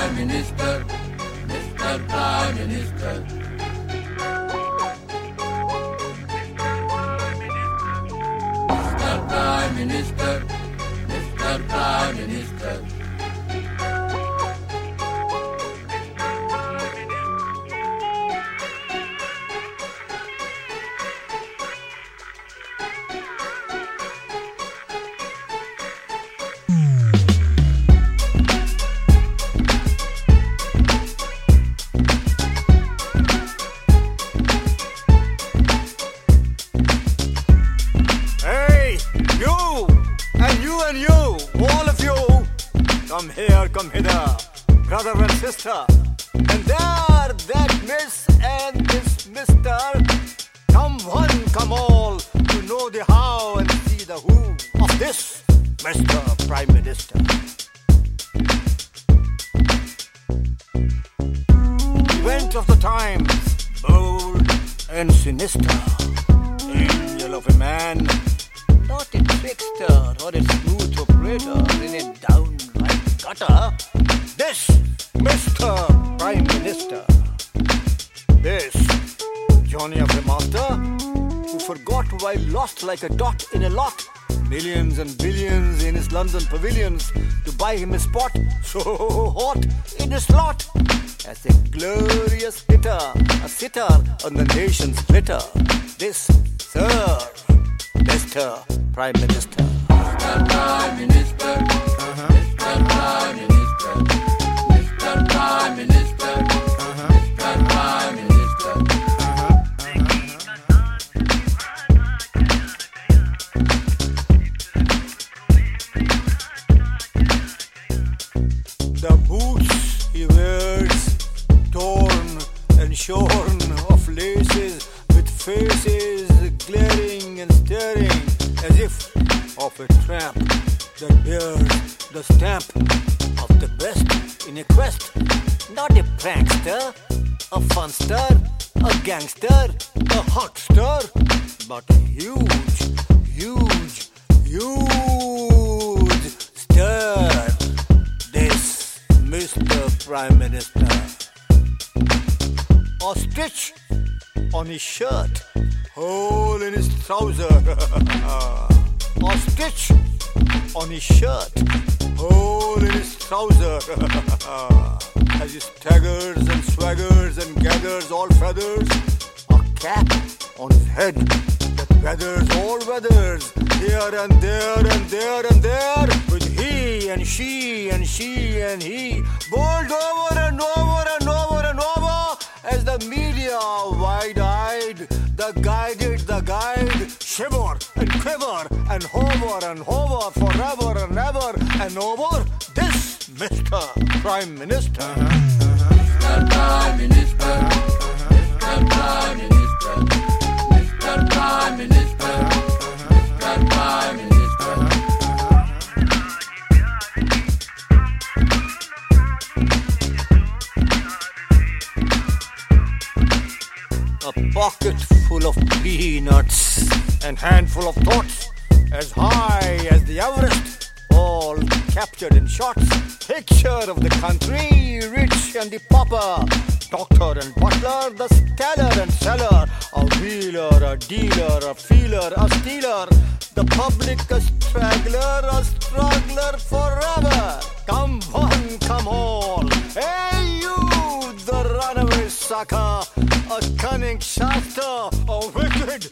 Prime Minister, Mr. Prime Minister. Mr. Prime Minister, Mr. Prime Minister. Come hither, brother and sister. And there, that miss and this mister. Come one, come all, to know the how and see the who of this Mr. Prime Minister. Event of the times, bold and sinister. Angel of a man, not a trickster or a smooth operator in a downright gutter. This Mr. Prime Minister. This Johnny of the Master, who forgot while lost like a dot in a lot. Millions and billions in his London pavilions to buy him a spot so hot in a slot. As a glorious hitter, a sitter on the nation's glitter. This, sir, Mr. Prime Minister. Mr. Prime Minister, Mr. Prime Minister, Mr. Prime Minister, Mr. Prime Minister. The boots he wears, torn and shorn of laces, with faces glaring and staring, as if of a tramp that bears the stamp of the best in a quest. Not a prankster, a funster, a gangster, a huckster, but a huge, huge, huge stir. This Mr. Prime Minister. A stitch on his shirt, hole in his trouser. A stitch on his shirt, hole in his trouser. As he staggers and swaggers and gathers all feathers, a cap on his head that weathers all weathers, here and there and there and there, with he and she and she and he, bowled over and over and over and over, as the media wide-eyed, the guide, shiver and quiver and hover forever and ever and over. This Mr. Prime Minister. Mr. Prime Minister, Mr. Prime Minister, Mr. Prime Minister, Mr. Prime Minister. A pocket full of peanuts and handful of thoughts as high as the Everest, all captured in shots. Picture of the country, rich and the pauper, doctor and butler, the stellar and seller, a wheeler, a dealer, a feeler, a stealer, the public a straggler, a struggler forever. Come one, come all. Hey you, the runaway sucker, a cunning shafter, a wicked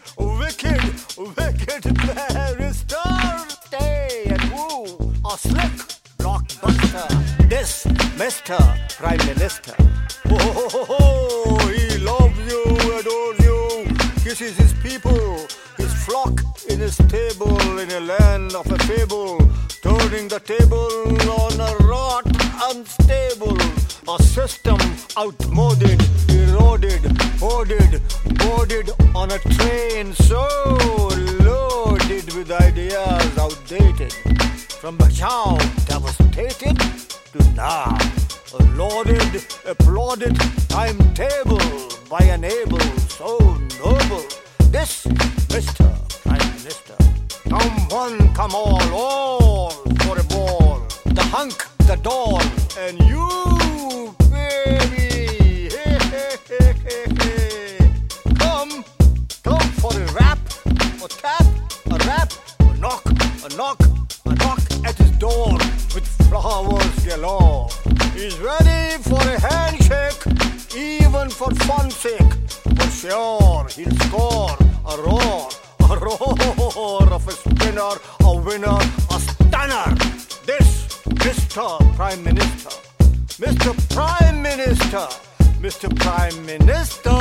barrister. Stay and woo, a slick blockbuster. This Mr. Prime Minister. Oh, he loves you, adores you, kisses his people, his flock in his stable, in a land of a fable, turning the table on a rot unstable, a system outmoded, eroded, boarded on a train so loaded with ideas outdated. From Bachao, devastated, to now, a lauded, applauded timetable by an able, so noble. This Mr. Prime Minister. Come one, come all for a ball. The hunk, the doll, and you baby. Hey, hey, hey, hey, hey. Come for a rap, a tap, a rap, a knock, a knock, a knock at his door with flowers galore. He's ready for a handshake, even for fun's sake. For sure, he'll score a roar of a spinner, a winner, a stunner. This Mr. Prime Minister, Mr. Prime Minister, Mr. Prime Minister.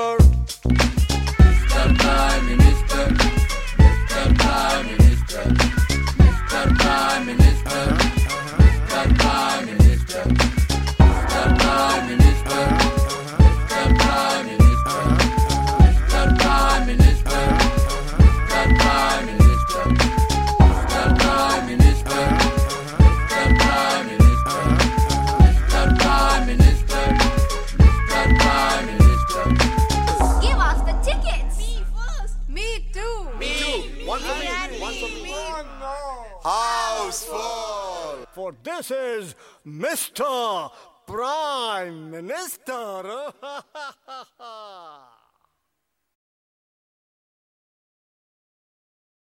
Mr. Prime Minister, Mr. Prime Minister, Mr. Prime Minister, Mr. Prime Minister, Mr. Prime Minister, Mr. Prime Minister, Mr. Prime Minister, Mr. Prime Minister, Mr. Prime Minister, Mr. Prime Minister, Mr. Prime Minister, Mr. Prime Minister. Give us the tickets. Me first. Me too. One for me, one for me. House full. For this is Mr. Prime Minister.